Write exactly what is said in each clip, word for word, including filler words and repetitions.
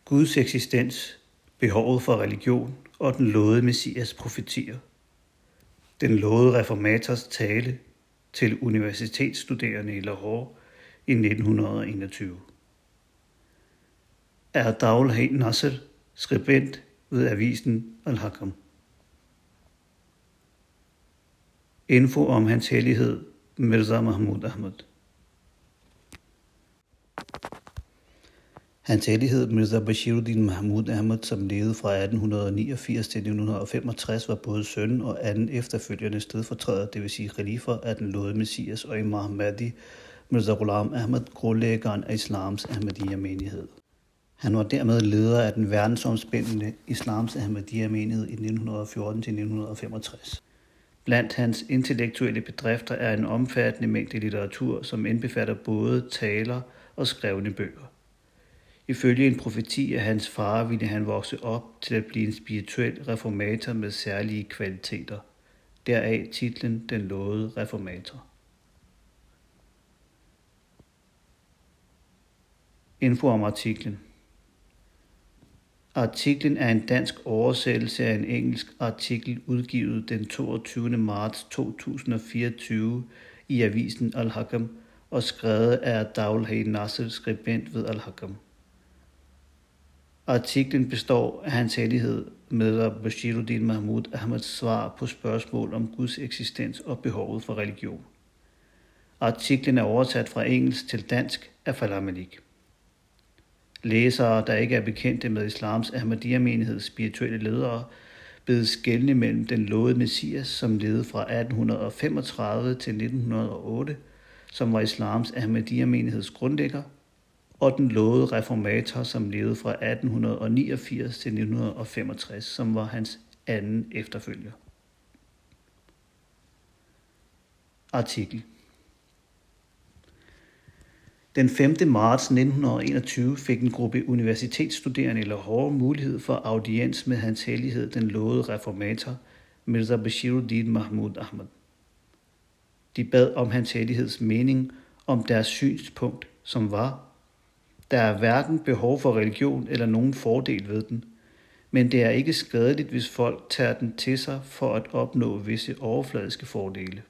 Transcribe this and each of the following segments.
Guds eksistens, behovet for religion og den lovede Messias profetier. Den lovede reformators tale til universitetsstuderende i Lahore i nitten enogtyve. Er Daul Hay Nasser, skribent ved avisen Al-Hakam. Info om hans hellighed Mirza Mahmud Ahmad. Hans hellighed Mirza Bashiruddin Mahmud Ahmad, som levede fra atten niogfirs til nitten femogtres, var både søn og anden efterfølgende stedfortræder, det vil sige khalifa af den lovede Messias og Imam Mahdi Mirza Ghulam Ahmad, grundlæggeren af islams Ahmadiyya-menighed. Han var dermed leder af den verdensomspændende islams Ahmadiyya-menighed i nitten fjorten til nitten femogtres. Blandt hans intellektuelle bedrifter er en omfattende mængde litteratur, som indbefatter både taler og skrevne bøger. Ifølge en profeti af hans far ville han vokse op til at blive en spirituel reformator med særlige kvaliteter. Deraf titlen Den lovede reformator. Info om artiklen. Artiklen er en dansk oversættelse af en engelsk artikel udgivet den toogtyvende marts to tusind og fireogtyve i avisen Al-Hakam og skrevet af Daul Hay Nasser, skribent ved Al-Hakam. Artiklen består af hans hellighed Mirza Bashiruddin Mahmud Ahmads svar på spørgsmål om Guds eksistens og behovet for religion. Artiklen er oversat fra engelsk til dansk af Falah Malik. Læsere, der ikke er bekendte med islams Ahmadiyya-menigheds spirituelle ledere, bedes skelne mellem den lovede Messias, som levede fra atten femogtredive til nitten hundrede og otte, som var islams Ahmadiyya-menigheds grundlægger, og den lovede reformator, som levede fra atten niogfirs til nitten femogtres, som var hans anden efterfølger. Artikel. Den femte marts nitten enogtyve fik en gruppe universitetsstuderende i Lahore mulighed for audiens med hans hellighed den lovede reformator Mirza Bashiruddin Mahmud Ahmad. De bad om hans helligheds mening om deres synspunkt, som var: der er hverken behov for religion eller nogen fordel ved den, men det er ikke skadeligt, hvis folk tager den til sig for at opnå visse overfladiske fordele.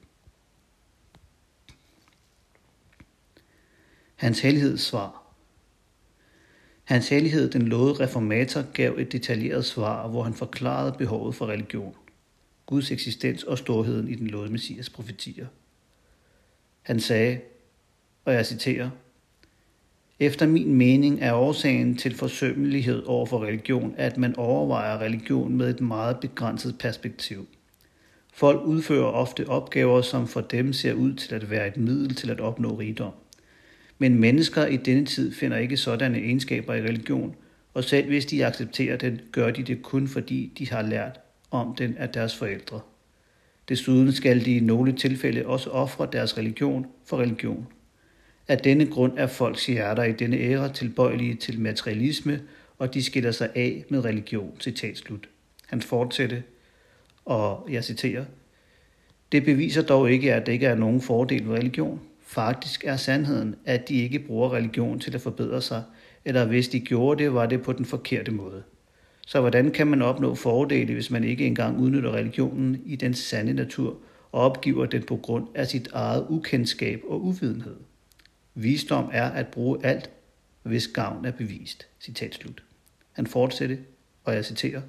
Hans helligheds svar. Hans hellighed, den lovede reformator, gav et detaljeret svar, hvor han forklarede behovet for religion, Guds eksistens og storheden i den lovede Messias profetier. Han sagde, og jeg citerer: efter min mening er årsagen til forsømmelighed over for religion, at man overvejer religion med et meget begrænset perspektiv. Folk udfører ofte opgaver, som for dem ser ud til at være et middel til at opnå rigdom. Men mennesker i denne tid finder ikke sådanne egenskaber i religion, og selv hvis de accepterer den, gør de det kun fordi de har lært om den af deres forældre. Desuden skal de i nogle tilfælde også ofre deres religion for religion. Af denne grund er folks hjerter i denne æra tilbøjelige til materialisme, og de skiller sig af med religion. Citat slut. Han fortsætter, og jeg citerer: det beviser dog ikke, at der ikke er nogen fordel ved religion. Faktisk er sandheden, at de ikke bruger religion til at forbedre sig, eller hvis de gjorde det, var det på den forkerte måde. Så hvordan kan man opnå fordele, hvis man ikke engang udnytter religionen i den sande natur og opgiver den på grund af sit eget ukendskab og uvidenhed? Visdom er at bruge alt, hvis gavn er bevist. Citat slut. Han fortsætter, og jeg citerer: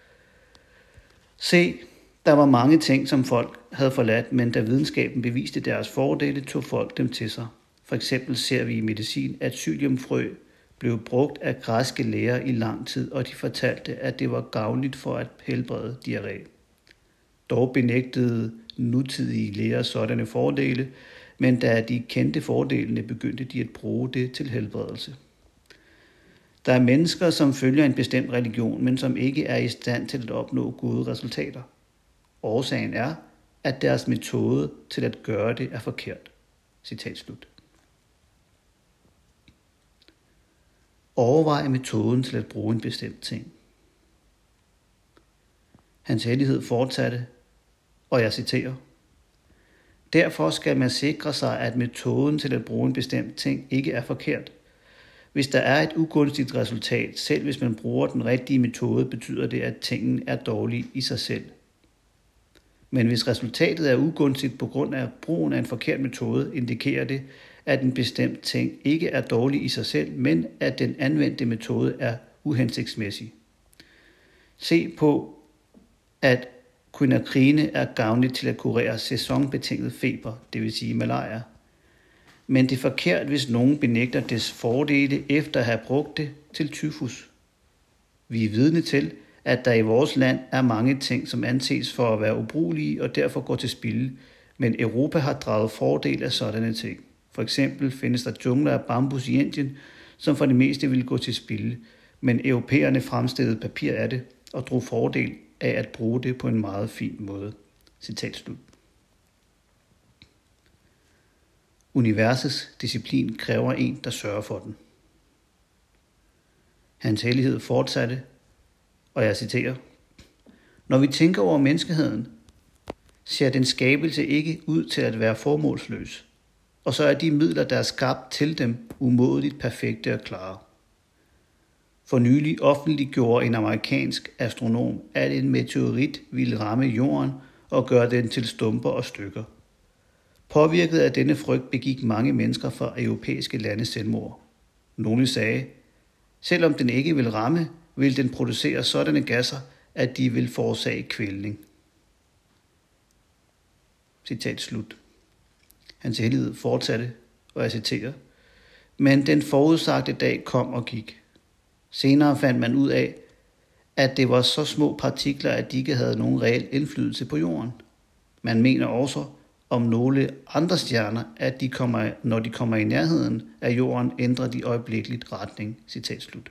se, der var mange ting, som folk havde forladt, men da videnskaben beviste deres fordele, tog folk dem til sig. For eksempel ser vi i medicin, at psylliumfrø blev brugt af græske læger i lang tid, og de fortalte, at det var gavnligt for at helbrede diarré. Dog benægtede nutidige læger sådanne fordele, men da de kendte fordelene, begyndte de at bruge det til helbredelse. Der er mennesker, som følger en bestemt religion, men som ikke er i stand til at opnå gode resultater. Årsagen er, at deres metode til at gøre det er forkert. Citat slut. Overvej metoden til at bruge en bestemt ting. Hans hellighed fortsatte, og jeg citerer: derfor skal man sikre sig, at metoden til at bruge en bestemt ting ikke er forkert. Hvis der er et ugunstigt resultat, selv hvis man bruger den rigtige metode, betyder det, at tingen er dårlig i sig selv. Men hvis resultatet er ugunstigt på grund af brugen af en forkert metode, indikerer det, at en bestemt ting ikke er dårlig i sig selv, men at den anvendte metode er uhensigtsmæssig. Se på, at quinakrine er gavnligt til at kurere sæsonbetinget feber, det vil sige malaria. Men det er forkert, hvis nogen benægter dets fordele efter at have brugt det til tyfus. Vi er vidne til, at der i vores land er mange ting, som anses for at være ubrugelige og derfor går til spilde, men Europa har draget fordel af sådanne ting. For eksempel findes der jungler af bambus i Indien, som for det meste ville gå til spilde, men europæerne fremstillede papir af det og drog fordel af at bruge det på en meget fin måde. Citat slut. Universets disciplin kræver en, der sørger for den. Hans hellighed fortsatte, og jeg citerer: Når vi tænker over menneskeheden, ser den skabelse ikke ud til at være formålsløs, og så er de midler, der er skabt til dem, umådeligt perfekte og klare. For nylig offentliggjorde en amerikansk astronom, at en meteorit ville ramme jorden og gøre den til stumper og stykker. Påvirket af denne frygt begik mange mennesker fra europæiske lande selvmord. Nogle sagde, selvom den ikke vil ramme, vil den producere sådanne gasser, at de vil forårsage kvælning. Citat slut. Hans hellighed fortsatte, og jeg citerer: Men den forudsagte dag kom og gik. Senere fandt man ud af, at det var så små partikler, at de ikke havde nogen reel indflydelse på jorden. Man mener også om nogle andre stjerner, at de kommer, når de kommer i nærheden af jorden, ændrer de øjeblikkeligt retning. Citat slut.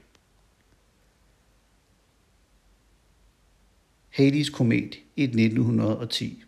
Halley's komet i nitten ti.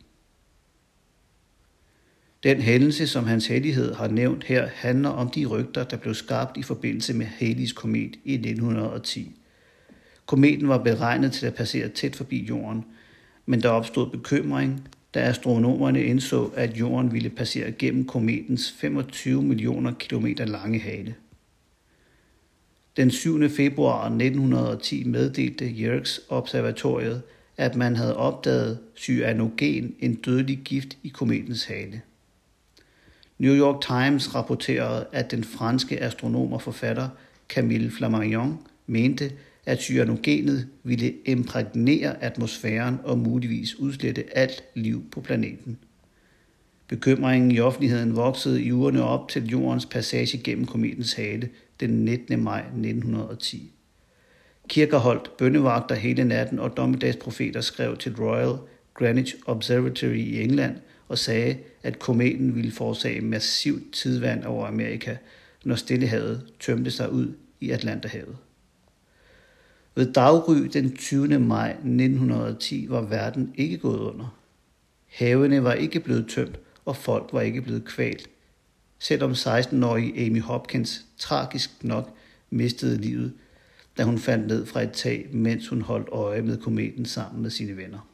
Den hændelse, som hans hellighed har nævnt her, handler om de rygter, der blev skabt i forbindelse med Halley's komet i nitten ti. Kometen var beregnet til at passere tæt forbi jorden, men der opstod bekymring, da astronomerne indså, at jorden ville passere gennem kometens femogtyve millioner kilometer lange hale. Den syvende februar nitten ti meddelte Yerkes-observatoriet, at man havde opdaget cyanogen, en dødelig gift i kometens hale. New York Times rapporterede, at den franske astronom og forfatter Camille Flammarion mente, at cyanogenet ville imprægnere atmosfæren og muligvis udslette alt liv på planeten. Bekymringen i offentligheden voksede i ugerne op til jordens passage gennem kometens hale den nittende maj nitten ti. Kirker holdt bønnevagter hele natten, og dommedagsprofeter skrev til Royal Greenwich Observatory i England og sagde, at kometen ville forårsage massivt tidvand over Amerika, når Stillehavet tømte sig ud i Atlanterhavet. Ved daggry den tyvende maj nitten ti var verden ikke gået under. Havene var ikke blevet tømt, og folk var ikke blevet kvalt, selvom seksten-årige Amy Hopkins tragisk nok mistede livet, da hun faldt ned fra et tag, mens hun holdt øje med kometen sammen med sine venner.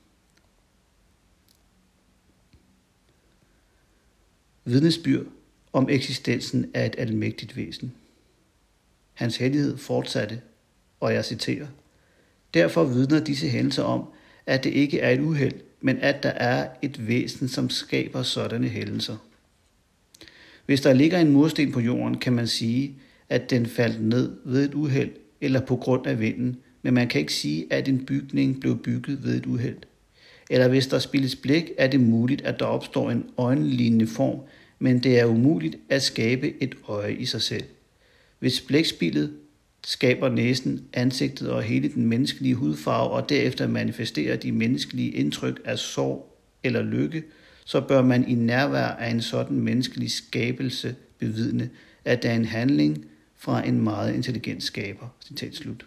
Vidnesbyrd om eksistensen af et almægtigt væsen. Hans hellighed fortsatte, og jeg citerer: Derfor vidner disse hændelser om, at det ikke er et uheld, men at der er et væsen, som skaber sådanne hændelser. Hvis der ligger en mursten på jorden, kan man sige, at den faldt ned ved et uheld eller på grund af vinden, men man kan ikke sige, at en bygning blev bygget ved et uheld. Eller hvis der spildes blæk, er det muligt, at der opstår en øjenlignende form, men det er umuligt at skabe et øje i sig selv. Hvis blækspillet skaber næsen, ansigtet og hele den menneskelige hudfarve, og derefter manifesterer de menneskelige indtryk af sorg eller lykke, så bør man i nærvær af en sådan menneskelig skabelse bevidne, at der er en handling fra en meget intelligent skaber. Citat slut.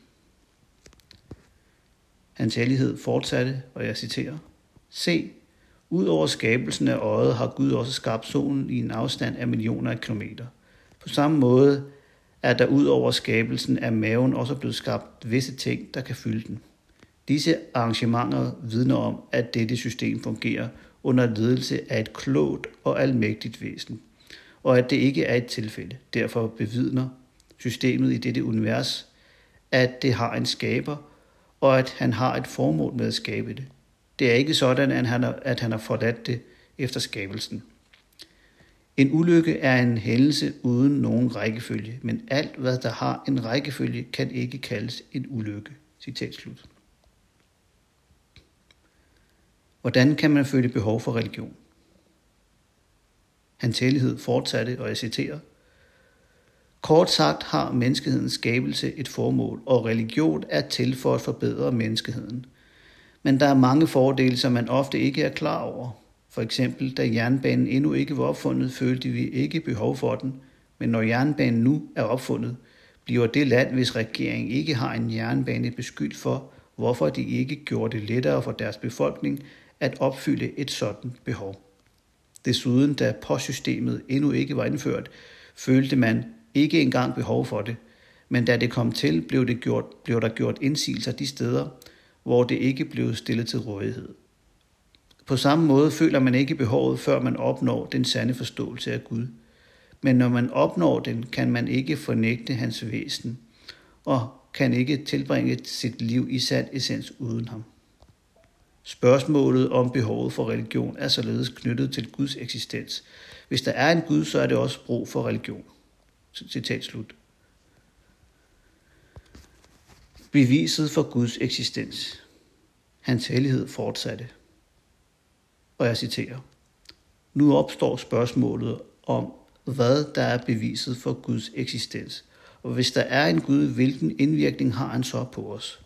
Hans hellighed fortsatte, og jeg citerer: Se, ud over skabelsen af øjet har Gud også skabt solen i en afstand af millioner af kilometer. På samme måde er der ud over skabelsen af maven også blevet skabt visse ting, der kan fylde den. Disse arrangementer vidner om, at dette system fungerer under ledelse af et klogt og almægtigt væsen, og at det ikke er et tilfælde. Derfor bevidner systemet i dette univers, at det har en skaber, og at han har et formål med at skabe det. Det er ikke sådan, at han, har, at han har forladt det efter skabelsen. En ulykke er en hændelse uden nogen rækkefølge, men alt, hvad der har en rækkefølge, kan ikke kaldes en ulykke. Citat slut. Hvordan kan man føle behov for religion? Hans hellighed fortsatte, og jeg citerer: Kort sagt har menneskehedens skabelse et formål, og religion er til for at forbedre menneskeheden. Men der er mange fordele, som man ofte ikke er klar over. For eksempel, da jernbanen endnu ikke var opfundet, følte vi ikke behov for den. Men når jernbanen nu er opfundet, bliver det land, hvis regering ikke har en jernbane, beskyldt for, hvorfor de ikke gjorde det lettere for deres befolkning at opfylde et sådan behov. Desuden, da postsystemet endnu ikke var indført, følte man ikke engang behov for det, men da det kom til, blev, det gjort, blev der gjort indsigelser de steder, hvor det ikke blev stillet til rådighed. På samme måde føler man ikke behovet, før man opnår den sande forståelse af Gud. Men når man opnår den, kan man ikke fornægte hans væsen, og kan ikke tilbringe sit liv i sand essens uden ham. Spørgsmålet om behovet for religion er således knyttet til Guds eksistens. Hvis der er en Gud, så er det også brug for religion. Citat slut. Beviset for Guds eksistens. Hans hellighed fortsatte, og jeg citerer: Nu opstår spørgsmålet om, hvad der er beviset for Guds eksistens, og hvis der er en Gud, hvilken indvirkning har han så på os?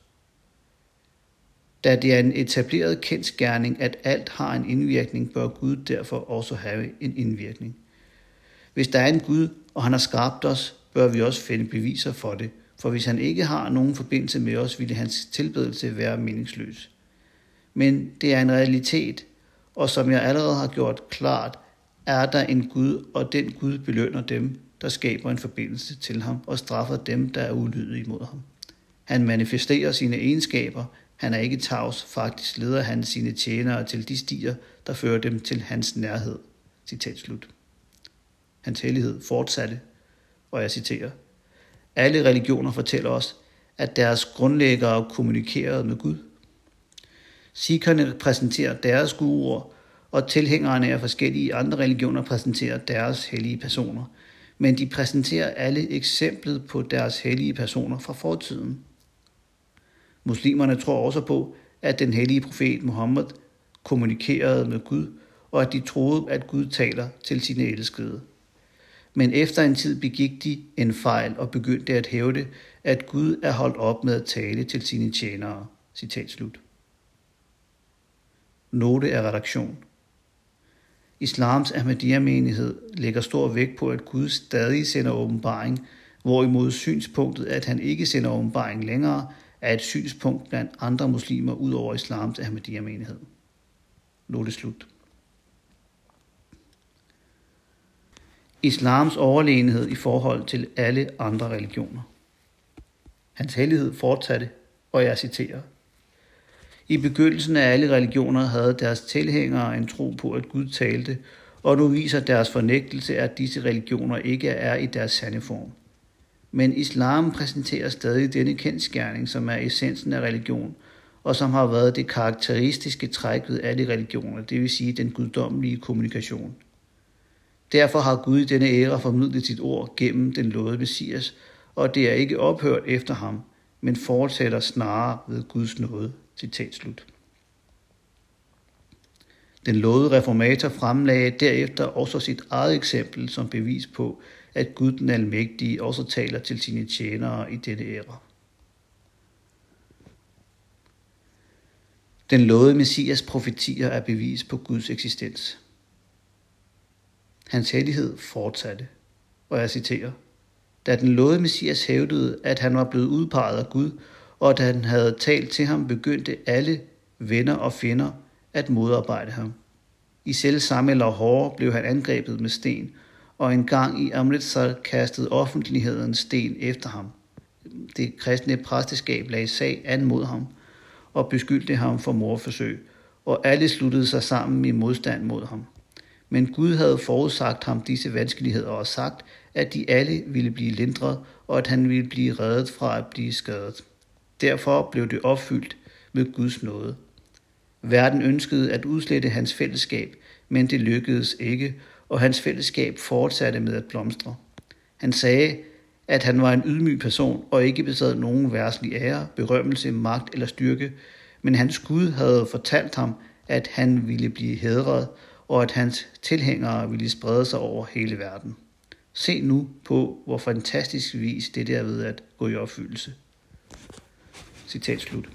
Da det er en etableret kendsgerning, at alt har en indvirkning, bør Gud derfor også have en indvirkning. Hvis der er en Gud, og han har skabt os, bør vi også finde beviser for det, for hvis han ikke har nogen forbindelse med os, ville hans tilbedelse være meningsløs. Men det er en realitet, og som jeg allerede har gjort klart, er der en Gud, og den Gud belønner dem, der skaber en forbindelse til ham, og straffer dem, der er ulydige mod ham. Han manifesterer sine egenskaber. Han er ikke tavs, faktisk leder han sine tjenere til de stier, der fører dem til hans nærhed. Citat slut. Hans hellighed fortsatte, og jeg citerer: Alle religioner fortæller os, at deres grundlæggere kommunikerede med Gud. Sikherne præsenterer deres guruer, og tilhængerne af forskellige andre religioner præsenterer deres hellige personer, men de præsenterer alle eksemplet på deres hellige personer fra fortiden. Muslimerne tror også på, at den hellige profet Muhammed kommunikerede med Gud, og at de troede, at Gud taler til sine elskede. Men efter en tid begik de en fejl og begyndte at hævde, at Gud er holdt op med at tale til sine tjenere. Citat slut. Note af redaktion. Islams Ahmadiyya-menighed lægger stor vægt på, at Gud stadig sender åbenbaring, hvorimod synspunktet, at han ikke sender åbenbaring længere, er et synspunkt blandt andre muslimer ud over Islams Ahmadiyya-menighed. Note slut. Islams overlegenhed i forhold til alle andre religioner. Hans hellighed fortsatte, og jeg citerer: I begyndelsen af alle religioner havde deres tilhængere en tro på, at Gud talte, og nu viser deres fornægtelse, at disse religioner ikke er i deres sande form. Men islam præsenterer stadig denne kendsgerning, som er essensen af religion, og som har været det karakteristiske træk ved alle religioner, det vil sige den guddommelige kommunikation. Derfor har Gud i denne æra formidlet sit ord gennem den lovede Messias, og det er ikke ophørt efter ham, men fortsætter snarere ved Guds nåde. Citat slut. Den lovede reformator fremlagde derefter også sit eget eksempel som bevis på, at Gud den almægtige også taler til sine tjenere i denne æra. Den lovede Messias profetier er bevis på Guds eksistens. Hans hellighed fortsatte, og jeg citerer: Da den lovede Messias hævdede, at han var blevet udpeget af Gud, og at han havde talt til ham, begyndte alle venner og fjender at modarbejde ham. I selv samme Lahore blev han angrebet med sten, og en gang i Amritsar kastede offentligheden sten efter ham. Det kristne præsteskab lagde sag an mod ham og beskyldte ham for mordforsøg, og alle sluttede sig sammen i modstand mod ham. Men Gud havde forudsagt ham disse vanskeligheder og sagt, at de alle ville blive lindret, og at han ville blive reddet fra at blive skadet. Derfor blev det opfyldt med Guds nåde. Verden ønskede at udslette hans fællesskab, men det lykkedes ikke, og hans fællesskab fortsatte med at blomstre. Han sagde, at han var en ydmyg person og ikke besad nogen verdslig ære, berømmelse, magt eller styrke, men hans Gud havde fortalt ham, at han ville blive hædret, og at hans tilhængere ville sprede sig over hele verden. Se nu på, hvor fantastisk vis det er ved at gå i opfyldelse. Citat slut.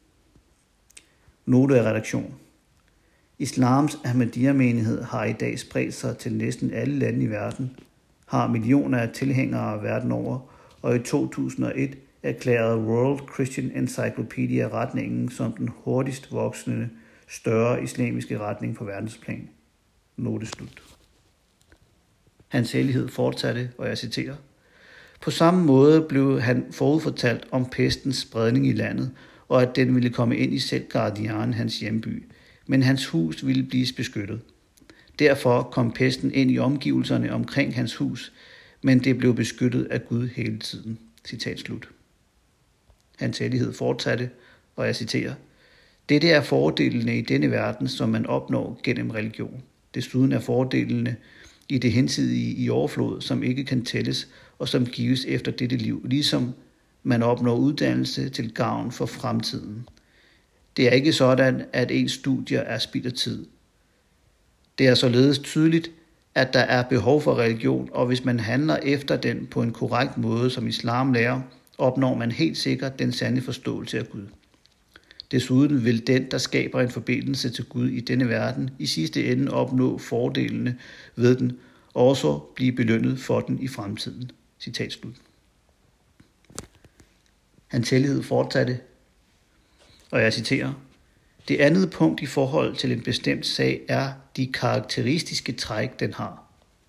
Note af redaktion. Islams Ahmadiyya-menighed har i dag spredt sig til næsten alle lande i verden, har millioner af tilhængere verden over, og i to tusind og et erklærede World Christian Encyclopedia retningen som den hurtigst voksende, større islamiske retning på verdensplan. Note slut. Hans hellighed fortsatte, og jeg citerer: På samme måde blev han forudfortalt om pestens spredning i landet, og at den ville komme ind i selv Guardian, hans hjemby, men hans hus ville blive beskyttet. Derfor kom pesten ind i omgivelserne omkring hans hus, men det blev beskyttet af Gud hele tiden. Citat slut. Hans hellighed fortsatte, og jeg citerer: Dette er fordelene i denne verden, som man opnår gennem religion. Desuden er fordelene i det hinsidige i overflod, som ikke kan tælles, og som gives efter dette liv, ligesom man opnår uddannelse til gavn for fremtiden. Det er ikke sådan, at ens studier er spild af tid. Det er således tydeligt, at der er behov for religion, og hvis man handler efter den på en korrekt måde, som islam lærer, opnår man helt sikkert den sande forståelse af Gud. Desuden vil den, der skaber en forbindelse til Gud i denne verden, i sidste ende opnå fordelene ved den, og også blive belønnet for den i fremtiden. Citat slut. Hans hellighed fortsatte, og jeg citerer: Det andet punkt i forhold til en bestemt sag er de karakteristiske træk, den har.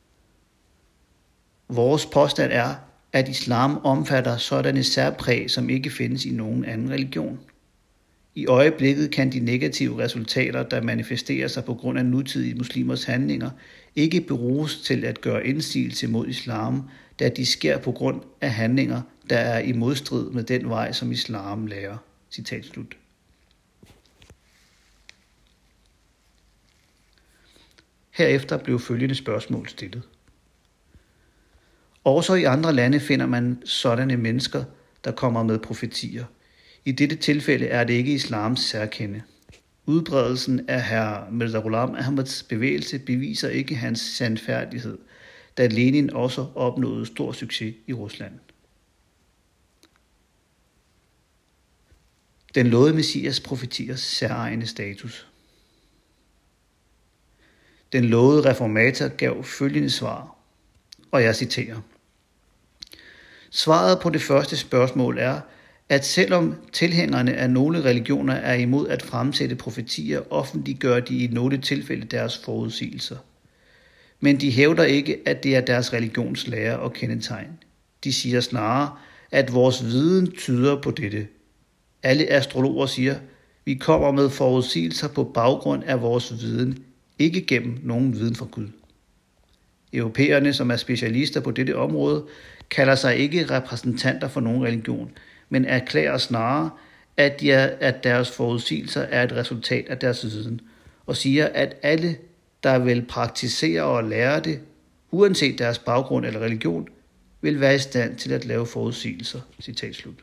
Vores påstand er, at islam omfatter sådanne særpræg, som ikke findes i nogen anden religion. I øjeblikket kan de negative resultater, der manifesterer sig på grund af nutidige muslimers handlinger, ikke bruges til at gøre indsigelse mod islam, da de sker på grund af handlinger, der er i modstrid med den vej, som islam lærer. Citat slut. Herefter blev følgende spørgsmål stillet. Også i andre lande finder man sådanne mennesker, der kommer med profetier. I dette tilfælde er det ikke islams særkende. Udbredelsen af hr. Mirza Ghulam Ahmads bevægelse beviser ikke hans sandfærdighed, da Lenin også opnåede stor succes i Rusland. Den lovede messias profetiers særegne status. Den lovede reformator gav følgende svar, og jeg citerer: Svaret på det første spørgsmål er, at selvom tilhængerne af nogle religioner er imod at fremsætte profetier, offentliggør de i nogle tilfælde deres forudsigelser. Men de hævder ikke, at det er deres religions lære og kendetegn. De siger snarere, at vores viden tyder på dette. Alle astrologer siger, vi kommer med forudsigelser på baggrund af vores viden, ikke gennem nogen viden fra Gud. Europæerne, som er specialister på dette område, kalder sig ikke repræsentanter for nogen religion, men erklærer snarere, at, de er, at deres forudsigelser er et resultat af deres viden, og siger, at alle, der vil praktisere og lære det, uanset deres baggrund eller religion, vil være i stand til at lave forudsigelser. Citat slut.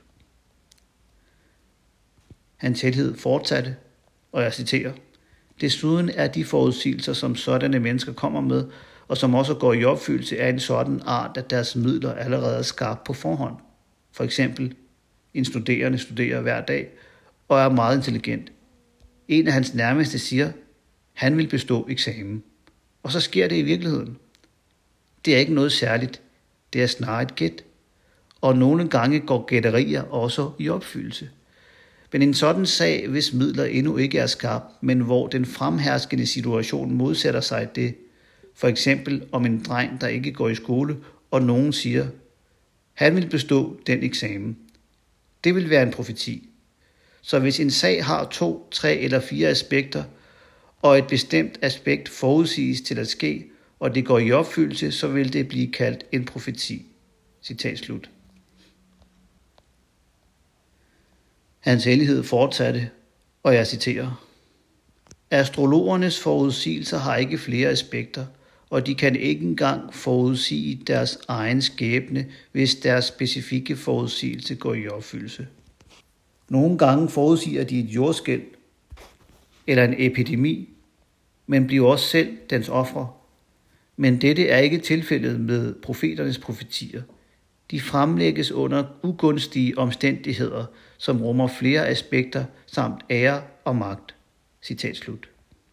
Hans hellighed fortsatte, og jeg citerer: Desuden er de forudsigelser, som sådanne mennesker kommer med, og som også går i opfyldelse af en sådan art, at deres midler allerede er skarpt på forhånd. For eksempel, en studerende studerer hver dag og er meget intelligent. En af hans nærmeste siger, han vil bestå eksamen. Og så sker det i virkeligheden. Det er ikke noget særligt. Det er snarere et gæt. Og nogle gange går gætterier også i opfyldelse. Men en sådan sag, hvis midler endnu ikke er skarp, men hvor den fremherskende situation modsætter sig det, for eksempel om en dreng, der ikke går i skole, og nogen siger, han vil bestå den eksamen. Det vil være en profeti. Så hvis en sag har to, tre eller fire aspekter, og et bestemt aspekt forudsiges til at ske, og det går i opfyldelse, så vil det blive kaldt en profeti. Citat slut. Hans Hellighed fortsatte, og jeg citerer: Astrologernes forudsigelser har ikke flere aspekter, og de kan ikke engang forudsige deres egen skæbne, hvis deres specifikke forudsigelse går i opfyldelse. Nogle gange forudsiger de et jordskælv eller en epidemi, men bliver også selv dens ofre. Men dette er ikke tilfældet med profeternes profetier. De fremlægges under ugunstige omstændigheder, som rummer flere aspekter samt ære og magt. Citat slut.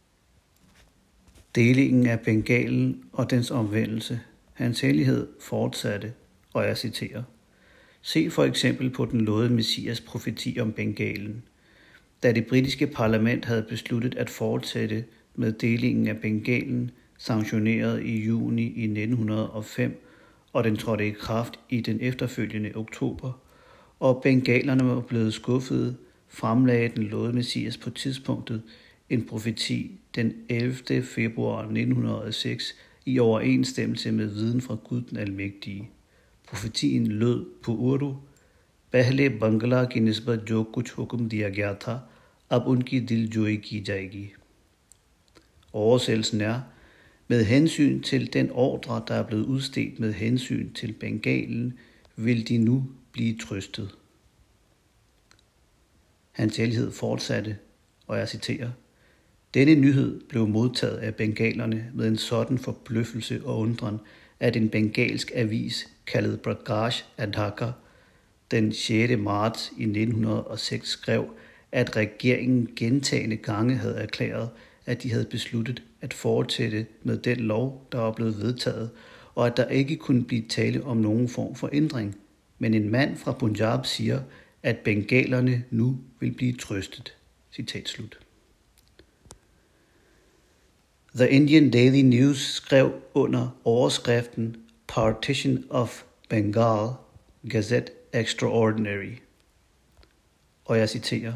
Delingen af Bengalen og dens omvendelse. Hans Hellighed fortsatte, og jeg citerer: Se for eksempel på den lovede Messias profeti om Bengalen. Da det britiske parlament havde besluttet at fortsætte med delingen af Bengalen, sanktioneret i juni i nitten hundrede og fem, og den trådte i kraft i den efterfølgende oktober, og bengalerne var blevet skuffede, fremlagde den lovede Messias på tidspunktet en profeti den ellevte februar nitten hundrede og seks i overensstemmelse med viden fra Gud den Almægtige. Profetien lød på urdu: Pehle Bangla ki nisbat jo kuch hukum diya gaya tha, ab unki diljoyi ki jayegi. Oversættelsen er: med hensyn til den ordre, der er blevet udstedt med hensyn til Bengalen, vil de nu blive trøstet. Hans Hellighed fortsatte, og jeg citerer: Denne nyhed blev modtaget af bengalerne med en sådan forbløffelse og undren, at en bengalsk avis kaldet Prakash Adhakar den sjette marts i nitten hundrede og seks skrev, at regeringen gentagne gange havde erklæret, at de havde besluttet at fortsætte med den lov, der var blevet vedtaget, og at der ikke kunne blive tale om nogen form for ændring. Men en mand fra Punjab siger, at bengalerne nu vil blive trøstet. Citat slut. The Indian Daily News skrev under overskriften Partition of Bengal, Gazette Extraordinary. Og jeg citerer: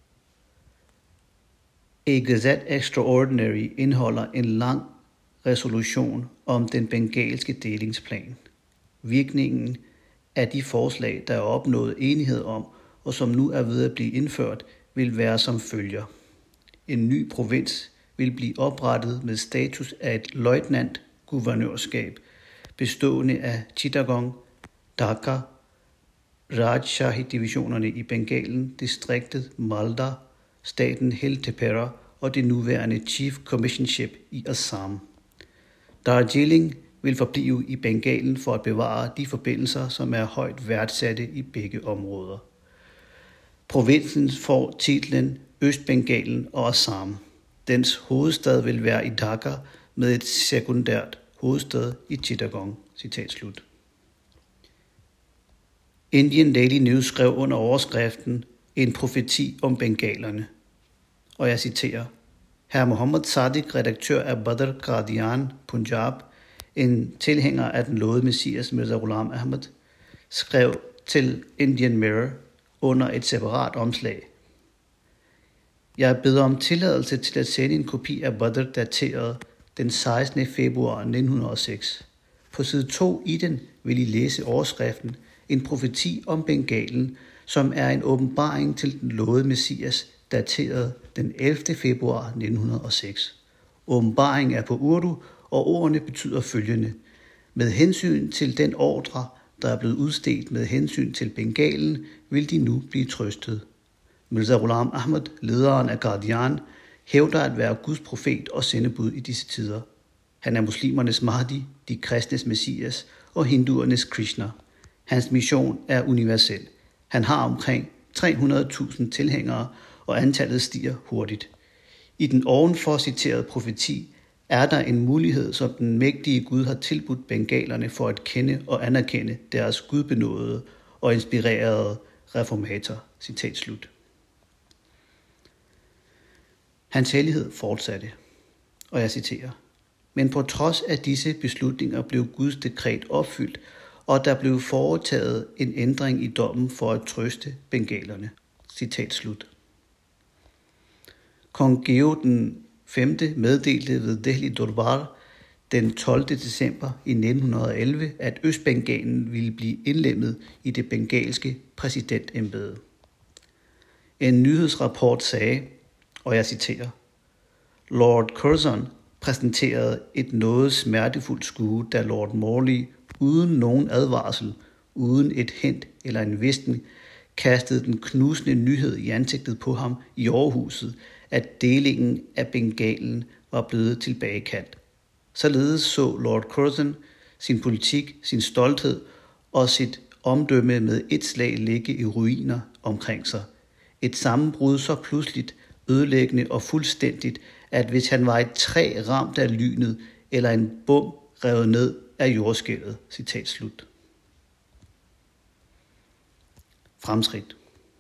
A Gazette Extraordinary indeholder en lang resolution om den bengalske delingsplan. Virkningen af de forslag, der er opnået enighed om, og som nu er ved at blive indført, vil være som følger. En ny provins vil blive oprettet med status af et løjtnant-guvernørskab, bestående af Chittagong, Dhaka, Rajshahi-divisionerne i Bengalen, distriktet Malda, staten Heltepera og det nuværende Chief Commissionership i Assam. Darjeeling vil forblive i Bengalen for at bevare de forbindelser, som er højt værdsatte i begge områder. Provinsen får titlen Østbengalen og Assam. Dens hovedstad vil være i Dhaka med et sekundært hovedstad i Chittagong. Citat slut. Indian Daily News skrev under overskriften en profeti om bengalerne. Og jeg citerer: Herr Mohammed Sadiq, redaktør af Badr Qadian, Punjab, en tilhænger af den lovede Messias Mirza Ghulam Ahmad, skrev til Indian Mirror under et separat omslag: Jeg beder om tilladelse til at sende en kopi af Badr dateret den sekstende februar nitten hundrede og seks. På side to i den vil I læse overskriften en profeti om Bengalen, som er en åbenbaring til den lovede Messias, dateret den ellevte februar nitten hundrede og seks. Åbenbaringen er på urdu, og ordene betyder følgende: med hensyn til den ordre, der er blevet udstedt med hensyn til Bengalen, vil de nu blive trøstet. Mirza Ghulam Ahmad, lederen af Qadian, hævder at være Guds profet og sendebud i disse tider. Han er muslimernes Mahdi, de kristnes Messias og hinduernes Krishna. Hans mission er universel. Han har omkring tre hundrede tusind tilhængere, og antallet stiger hurtigt. I den ovenfor citerede profeti er der en mulighed, som den mægtige Gud har tilbudt bengalerne for at kende og anerkende deres gudbenådede og inspirerede reformator. Citat slut. Hans Hellighed fortsatte, og jeg citerer: Men på trods af disse beslutninger blev Guds dekret opfyldt, og der blev foretaget en ændring i dommen for at trøste bengalerne. Citat slut. Kong Geo den femte meddelte ved Delhi Durbar den tolvte december i nitten hundrede og elleve, at Østbengalen ville blive indlemmet i det bengalske præsidentembede. En nyhedsrapport sagde, og jeg citerer, Lord Curzon præsenterede et noget smertefuldt skue, da Lord Morley uden nogen advarsel, uden et hint eller en visken, kastede den knusende nyhed i ansigtet på ham i overhuset, at delingen af Bengalen var blevet tilbagekaldt. Således så Lord Curzon sin politik, sin stolthed og sit omdømme med et slag ligge i ruiner omkring sig. Et sammenbrud så pludseligt, ødelæggende og fuldstændigt, at hvis han var et træ ramt af lynet eller en bom revet ned af jordskælvet. Citat slut. Fremskridt.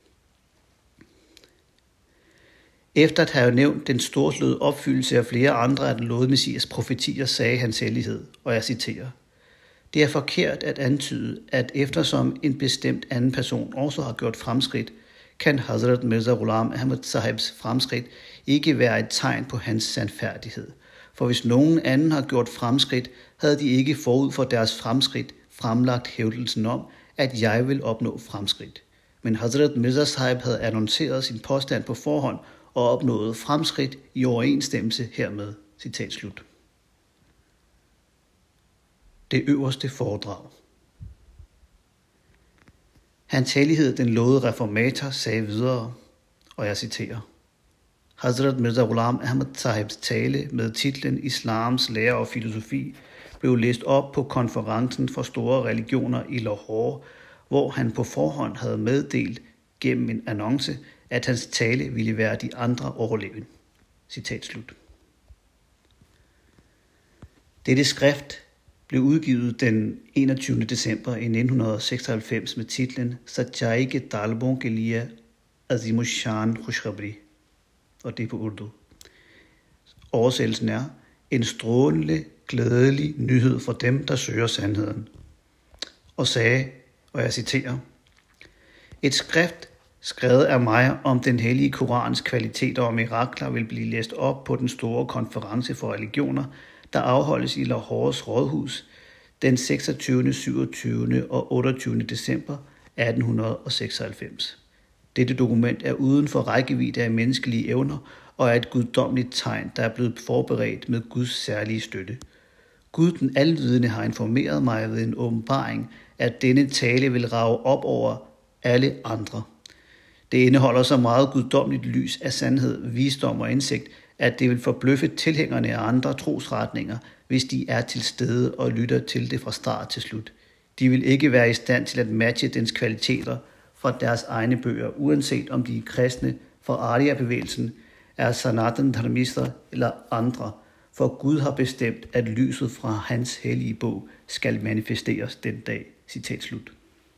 Efter at have nævnt den storslåede opfyldelse af flere andre af den lovede Messias profetier, sagde hans hellighed, og jeg citerer, det er forkert at antyde, at eftersom en bestemt anden person også har gjort fremskridt, kan Hazrat Mirza Ghulam Ahmad Sahibs fremskridt ikke være et tegn på hans sandfærdighed. For hvis nogen anden har gjort fremskridt, havde de ikke forud for deres fremskridt fremlagt hævdelsen om, at jeg vil opnå fremskridt. Men Hazrat Mirza Sahib havde annonceret sin påstand på forhånd og opnået fremskridt i overensstemmelse hermed. Citat slut. Det øverste foredrag. Hans hellighed, den lovede reformator, sagde videre, og jeg citerer, Hazrat Mirza Ghulam Ahmad Sahibs tale med titlen Islams lære og filosofi blev læst op på konferencen for store religioner i Lahore, hvor han på forhånd havde meddelt gennem en annonce, at hans tale ville være de andre overlevende. Citat slut. Dette skrift blev udgivet den enogtyvende december i nitten seksoghalvfems med titlen Sajai ke talbon ke liye Azimushan Khushkhabri, og det er på urdu. Oversættelsen er en strålende, glædelig nyhed for dem, der søger sandheden. Og sagde, og jeg citerer, et skrift skrevet af mig om den hellige Korans kvaliteter og mirakler vil blive læst op på den store konference for religioner, der afholdes i Lahores rådhus den seksogtyvende, syvogtyvende og otteogtyvende december atten seksoghalvfems. Dette dokument er uden for rækkevidde af menneskelige evner og er et guddommeligt tegn, der er blevet forberedt med Guds særlige støtte. Gud den alvidende har informeret mig ved en åbenbaring, at denne tale vil rage op over alle andre. Det indeholder så meget guddommeligt lys af sandhed, visdom og indsigt, at det vil forbløffe tilhængerne af andre trosretninger, hvis de er til stede og lytter til det fra start til slut. De vil ikke være i stand til at matche dens kvaliteter fra deres egne bøger, uanset om de er kristne fra Arya-bevægelsen, er Sanatan Dharmister eller andre, for Gud har bestemt, at lyset fra hans hellige bog skal manifesteres den dag. Citat slut.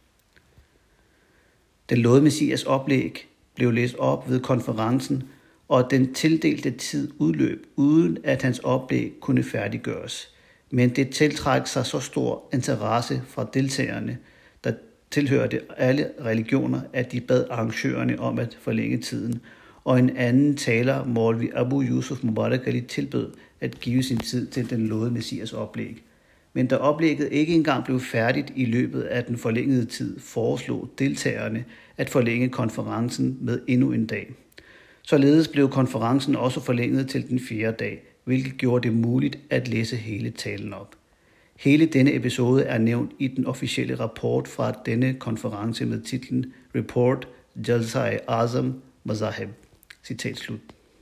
Den lovede Messias oplæg blev læst op ved konferencen, og den tildelte tid udløb, uden at hans oplæg kunne færdiggøres. Men det tiltrækker sig så stor interesse fra deltagerne, der tilhørte alle religioner, at de bad arrangørerne om at forlænge tiden, og en anden taler, Maulvi Abu Yusuf Mubarak Ali, tilbød at give sin tid til den lovede Messias oplæg. Men da oplægget ikke engang blev færdigt i løbet af den forlængede tid, foreslog deltagerne at forlænge konferencen med endnu en dag. Således blev konferencen også forlænget til den fjerde dag, hvilket gjorde det muligt at læse hele talen op. Hele denne episode er nævnt i den officielle rapport fra denne konference med titlen Report Jalsa-e-Azam Mazahib. Citat slut.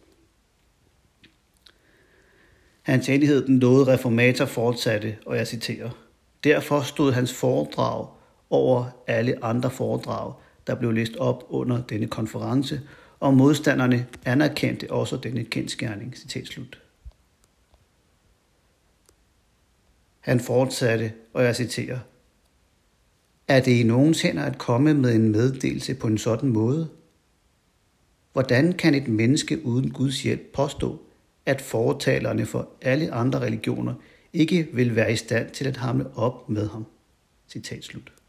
Hans hellighed, den lovede reformator, fortsatte, og jeg citerer, derfor stod hans foredrag over alle andre foredrag, der blev læst op under denne konference, og modstanderne anerkendte også denne kendsgerning. Citat slut. Han fortsatte, og jeg citerer, er det i nogens hænder at komme med en meddelelse på en sådan måde? Hvordan kan et menneske uden Guds hjælp påstå, at fortalerne for alle andre religioner ikke vil være i stand til at hamle op med ham? Citat slut.